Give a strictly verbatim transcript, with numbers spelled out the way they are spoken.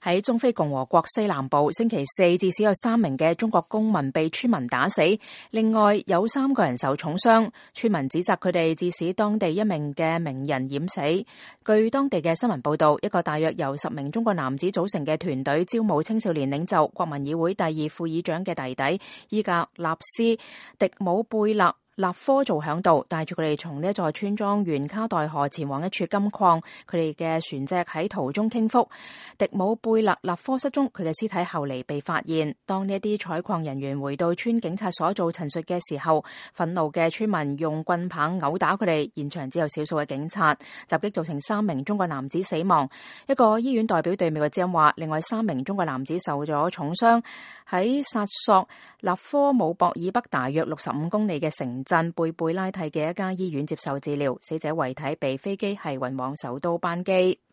喺中非共和國西南部，星期四至少有三名嘅中國公民被村民打死，另外有三個人受重傷。村民指責佢哋致使當地一名嘅名人染死。據當地嘅新聞報道，一個大約由十名中國男子組成嘅團隊招募青少年領袖，國民議會第二副議長嘅弟弟伊格納斯·迪姆貝勒納科做響度，帶住佢哋從呢一座村莊沿卡代河前往一處金礦，佢哋嘅船隻喺途中傾覆，迪姆貝勒納科失蹤，佢嘅屍體後嚟被發現。當呢一啲採礦人員回到村警察所做陳述嘅時候，憤怒嘅村民用棍棒毆打佢哋，現場只有少數嘅警察。襲擊造成三名中國男子死亡，一個醫院代表對美國之音話，另外三名中國男子受咗重傷，喺薩索納科姆博以北大約六十五公里嘅城鎮貝貝拉蒂嘅一家醫院接受治療，死者遺體被飛機係運往首都班機。